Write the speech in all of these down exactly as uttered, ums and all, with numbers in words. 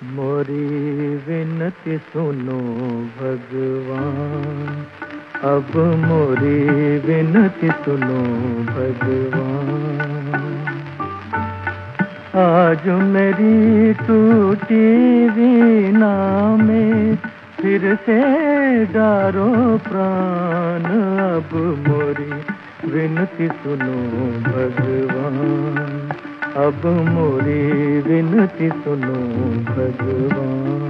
मोरी विनती सुनो भगवान, अब मोरी विनती सुनो भगवान। आज मेरी टूटी वीणा में फिर से डारो प्राण, अब मोरी विनती सुनो भगवान, अब मोरी विनती सुनो भगवान।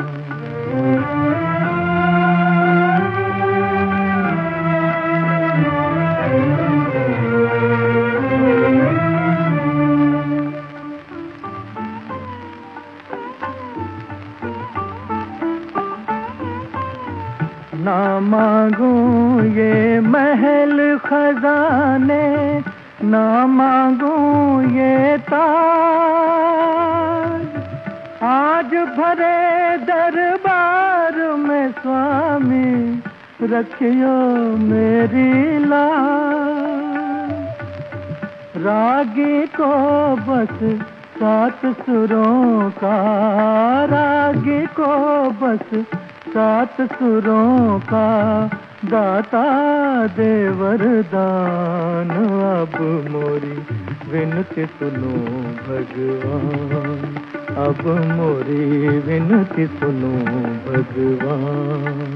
ना मांगो ये महल खजाने, ना मांगो ये ताज, आज भरे दरबार में स्वामी रखियो मेरी लाज। रागी को बस सात सुरों का, रागी को बस सात सुरों का दाता दे वरदान, अब मोरी विनती सुनो भगवान, अब मोरी विनती सुनो भगवान।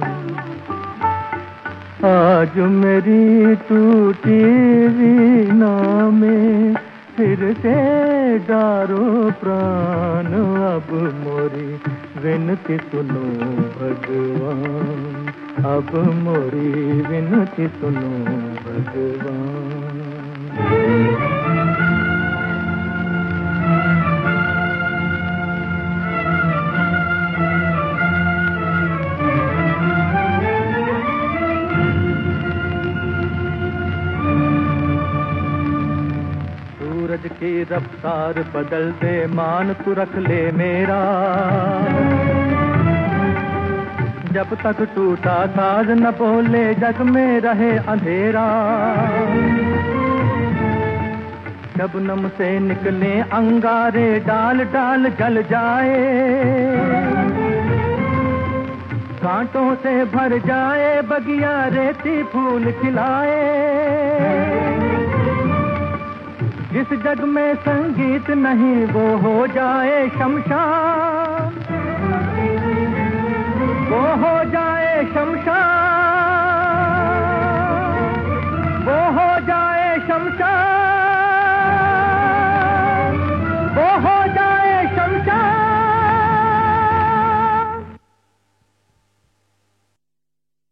आज मेरी टूटी वीणा में फिर से डारो प्राण, अब मोरी विनती सुनो भगवान, अब मोरी विनती सुनो भगवान। सूरज की रफ्तार बदल दे, मान तू रख ले मेरा, जब तक टूटा साज न बोले जग में रहे अंधेरा। शबनम से निकले अंगारे, डाल डाल जल जाए, कांटों से भर जाए बगिया, रेती फूल खिलाए। जिस जग में संगीत नहीं वो हो जाए शमशान, वो हो